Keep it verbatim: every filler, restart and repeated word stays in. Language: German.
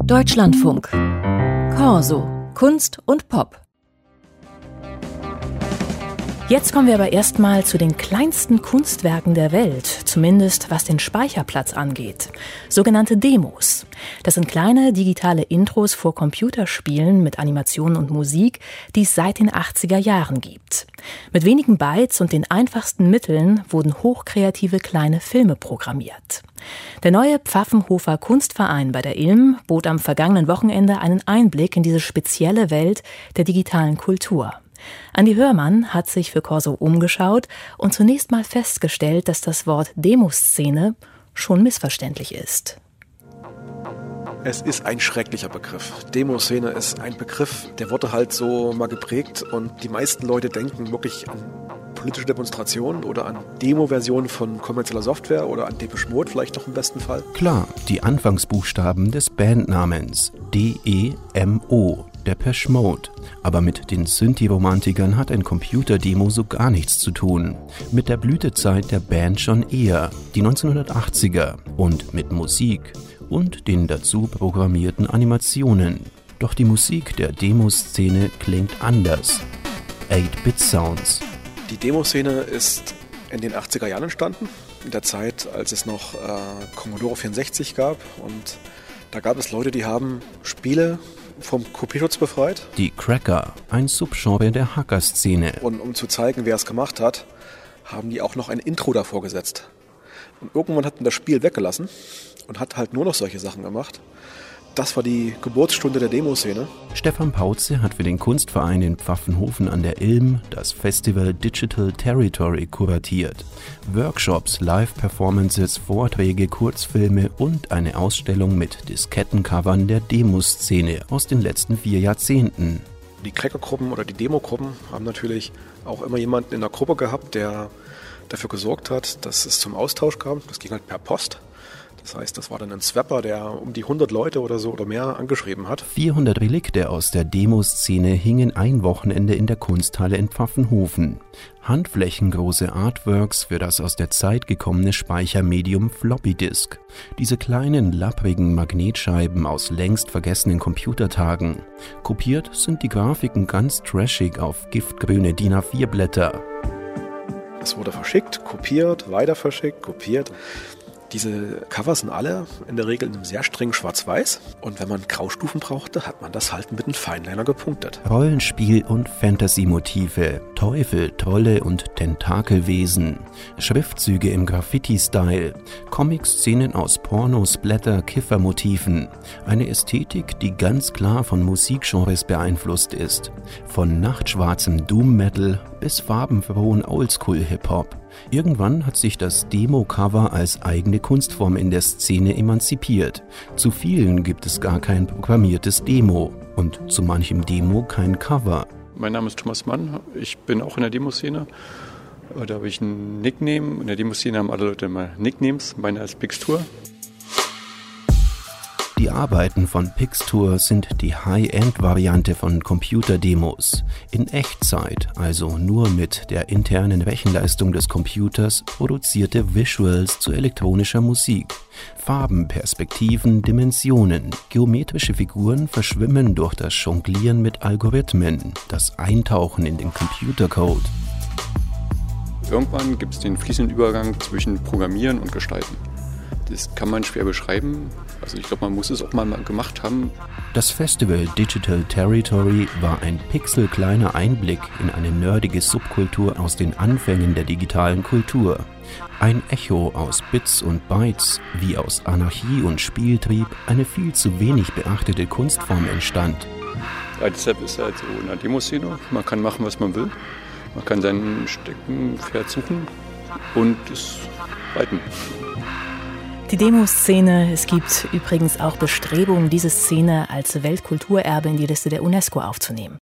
Deutschlandfunk. Corso. Kunst und Pop. Jetzt kommen wir aber erstmal zu den kleinsten Kunstwerken der Welt, zumindest was den Speicherplatz angeht. Sogenannte Demos. Das sind kleine digitale Intros vor Computerspielen mit Animationen und Musik, die es seit den achtziger Jahren gibt. Mit wenigen Bytes und den einfachsten Mitteln wurden hochkreative kleine Filme programmiert. Der neue Pfaffenhofer Kunstverein bei der I L M bot am vergangenen Wochenende einen Einblick in diese spezielle Welt der digitalen Kultur. Andi Hörmann hat sich für Corso umgeschaut und zunächst mal festgestellt, dass das Wort Demoszene schon missverständlich ist. Es ist ein schrecklicher Begriff. Demoszene ist ein Begriff, der wurde halt so mal geprägt und die meisten Leute denken wirklich an politische Demonstrationen oder an Demo-Versionen von kommerzieller Software oder an Depeche Mode vielleicht noch im besten Fall. Klar, die Anfangsbuchstaben des Bandnamens D E M O, Depeche Mode. Aber mit den Synthi-Romantikern hat ein Computerdemo so gar nichts zu tun. Mit der Blütezeit der Band schon eher, die neunzehnhundertachtziger, und mit Musik und den dazu programmierten Animationen. Doch die Musik der Demoszene klingt anders. acht-Bit-Sounds. Die Demoszene ist in den achtziger Jahren entstanden, in der Zeit, als es noch äh, Commodore vierundsechzig gab. Und da gab es Leute, die haben Spiele vom Kopierschutz befreit. Die Cracker, ein Subgenre der Hacker-Szene. Und um zu zeigen, wer es gemacht hat, haben die auch noch ein Intro davor gesetzt. Und irgendwann hat man das Spiel weggelassen und hat halt nur noch solche Sachen gemacht. Das war die Geburtsstunde der Demoszene. Stefan Pauze hat für den Kunstverein in Pfaffenhofen an der I L M das Festival Digital Territory kuratiert. Workshops, Live-Performances, Vorträge, Kurzfilme und eine Ausstellung mit Diskettencovern der Demoszene aus den letzten vier Jahrzehnten. Die Crackergruppen oder die Demogruppen haben natürlich auch immer jemanden in der Gruppe gehabt, der dafür gesorgt hat, dass es zum Austausch kam. Das ging halt per Post. Das heißt, das war dann ein Swapper, der um die hundert Leute oder so oder mehr angeschrieben hat. vierhundert Relikte aus der Demoszene hingen ein Wochenende in der Kunsthalle in Pfaffenhofen. Handflächengroße Artworks für das aus der Zeit gekommene Speichermedium Floppy Disk. Diese kleinen, lapprigen Magnetscheiben aus längst vergessenen Computertagen. Kopiert sind die Grafiken ganz trashig auf giftgrüne D I N A vier Blätter. Es wurde verschickt, kopiert, weiter verschickt, kopiert. Diese Cover sind alle in der Regel in einem sehr strengen Schwarz-Weiß. Und wenn man Graustufen brauchte, hat man das halt mit einem Fineliner gepunktet. Rollenspiel- und Fantasy-Motive, Teufel, Trolle und Tentakelwesen, Schriftzüge im Graffiti-Style, Comic-Szenen aus Porno, Splatter, Kiffer-Motiven. Eine Ästhetik, die ganz klar von Musikgenres beeinflusst ist. Von nachtschwarzem Doom-Metal bis farbenfrohen Oldschool-Hip-Hop. Irgendwann hat sich das Demo-Cover als eigene Kunstform in der Szene emanzipiert. Zu vielen gibt es gar kein programmiertes Demo und zu manchem Demo kein Cover. Mein Name ist Thomas Mann, ich bin auch in der Demoszene. Da habe ich einen Nickname. In der Demoszene haben alle Leute immer Nicknames. Meiner ist Pixtur. Die Arbeiten von Pixtur sind die High-End-Variante von Computerdemos. In Echtzeit, also nur mit der internen Rechenleistung des Computers, produzierte Visuals zu elektronischer Musik. Farben, Perspektiven, Dimensionen, geometrische Figuren verschwimmen durch das Jonglieren mit Algorithmen, das Eintauchen in den Computercode. Irgendwann gibt es den fließenden Übergang zwischen Programmieren und Gestalten. Das kann man schwer beschreiben. Also ich glaube, man muss es auch mal gemacht haben. Das Festival Digital Territory war ein pixelkleiner Einblick in eine nerdige Subkultur aus den Anfängen der digitalen Kultur. Ein Echo aus Bits und Bytes, wie aus Anarchie und Spieltrieb eine viel zu wenig beachtete Kunstform entstand. Ja, deshalb ist es halt so in der Demoszene. Man kann machen, was man will. Man kann sein Steckenpferd suchen und es reiten. Die Demoszene, es gibt übrigens auch Bestrebungen, diese Szene als Weltkulturerbe in die Liste der UNESCO aufzunehmen.